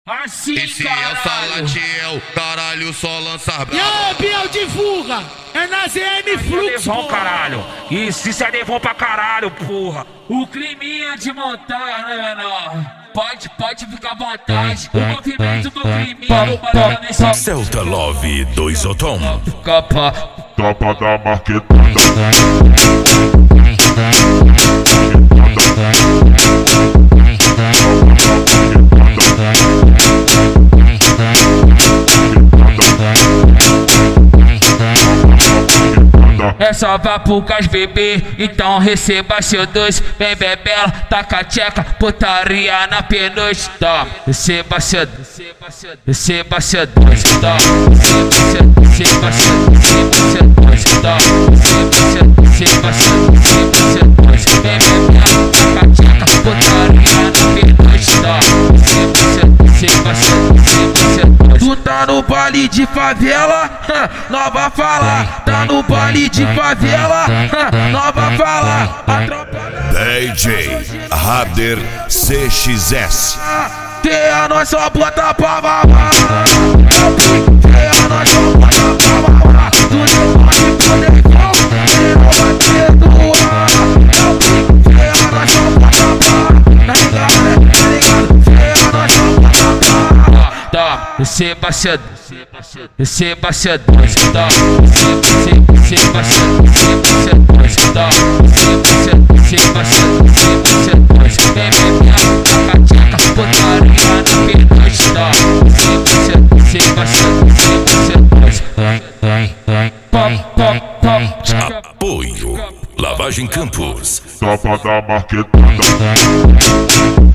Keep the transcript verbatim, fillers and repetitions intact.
Assim, e se caralho. essa latinha, caralho, só lançar brava. E aí, Biel, divulga! É na Z M Fluxo, Devon, caralho. Isso, isso é Devon pra caralho, porra. O climinha de montanha, né, menor? Pode, pode ficar à vontade. O movimento do climinha no barulho nesse... Celta Love dois Otom. Capa. Capa da marquetada. É só vá pro gás, bebê, então receba seu dois. Vem bebela, taca a tcheca, putaria na pernoite. Toma, receba seu dois, receba seu dois. Toma, receba seu dois, receba seu dois. Toma, receba seu dois, receba seu dois. Vem bebela, taca a tcheca, putaria na pernoite. Toma, receba seu dois, receba seu dois, receba seu dois. Tu tá no baile de favela, nova fala. Tá no baile de favela, nova fala. D J Rader C X S. Tem a nós só bota pra mamar. Tem a nós só bota pra mamar. Tu não pode poder não, ele não vai perdoar. Tem a nós só bota pra, tá ligado, né? Tá ligado? Tem a nós só bota pra. Toma, receba cedo, receba cedo, toma, receba, receba cedo, receba cedo, toma, receba cedo, receba cedo, receba cedo, vem beber, taca a tcheca, putaria na pernoite, toma, receba cedo, receba cedo, receba cedo, vem, vem, vem, pop, pop, pop. Apoio Lavagem Campos. Capa da marquetada.